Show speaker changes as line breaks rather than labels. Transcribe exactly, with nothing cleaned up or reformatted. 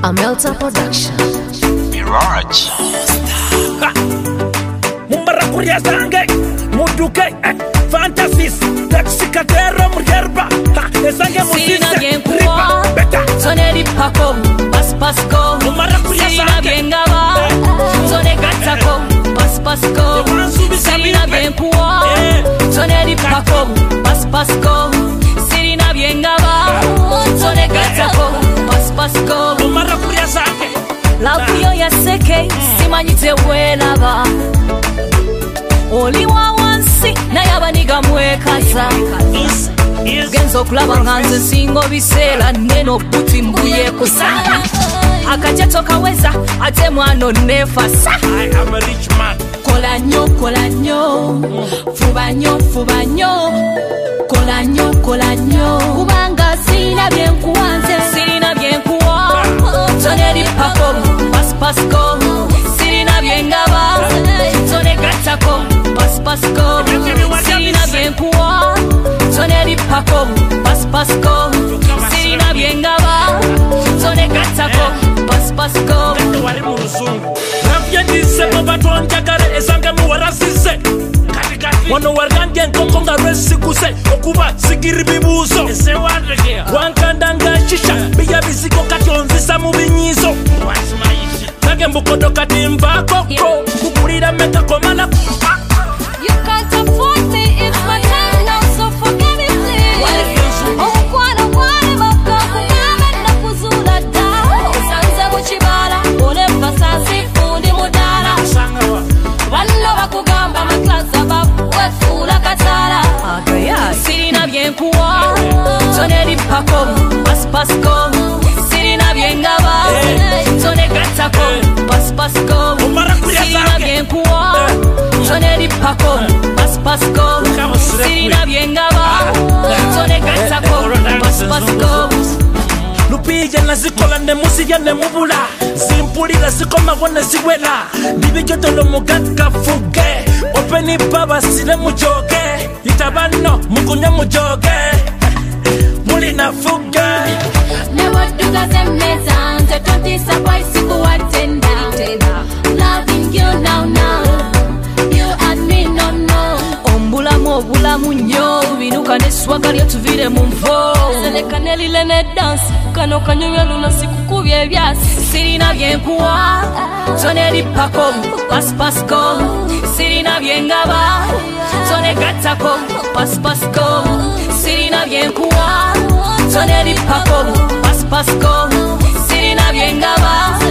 Amelta Production.
Mirage.
Mumbarakuria zange, muduke, fantasies, Texicadero murgerba, ezange musise, riba, beta.
Zone di pako, pas pasko.
Mumbarakuria zange,
biengaba, zone gatako, pas pasko. Sirina bien kuwa, zone di pako, pas pasko. Sirina biengaba, zone gatako, pas pasko.
Mumbarakuria zange.
Lafuyo ya seke, simanyite welaba. Oli wa wansi, na yabaniga mwekaza. Genzo kulaba nganze singo bisela, neno puti mbuye kusana. Akajeto kaweza, ate mwano nefasa.
I am a rich man.
Kola nyo, kola nyo, fuba nyo, fuba nyo. Kola nyo, kola nyo, kubanga sina bien kuwanze. Sina bien kuwa, zone di pako, pas pasko. Sina bien gaba, zone gatako, pas pasko. Sina bien kuwa, zone di pako, pas pasko. Sina bien gaba, zone gatako, pas pasko.
Wali muruzungu. Rafya dise mbabato njagare ezange muwarasise. Wano wargange nkoko nga resi kuse okuba sigiri bibuzo. Ese wandrege. Wankandanga shisha biya biziko kati onzisa mu binyizo. Nage mbukodo kati mbako ko kukulira meka komala.
You can't afford me, it's my time now, so forgive me please. Oh, kwana kwana maka kumame na kuzula da. Sanze muchibala, ole mpasansi fundi mudala. Wano wakugamba maklaza babu, wefula katala. Sirina bien kuwa, zone di pako, pas pasko. Sirina bien gaba, zone gatako, pas pasko. Sirina bien kuwa, zone di pako, pas pasko. Sirina bien gaba, zone gatako, pas pasko.
Lupija na zikola ne musija ne mubula. Zimpulira zikoma wana ziwela. Bibijoto lo mugatka fuge. Openi baba sile mujoge. Itabano mukunya mujoge. Muli na fuge.
Never do the same mezan. Te tonti sabai siku watenda. Loving you now now. You and me no no. Ombula mo bula munyo. Binuka neswaga lyo tuvire mumvo. Seleka nelile ne dance. Kano kanyuwe luna siku kubye byasi. Sirina bien kuwa, zone di pako, pas pasko. Sirina bien gaba, zone gatako, pas pasko. Sirina bien kuwa, zone di pako, pas pasko. Sirina bien gaba,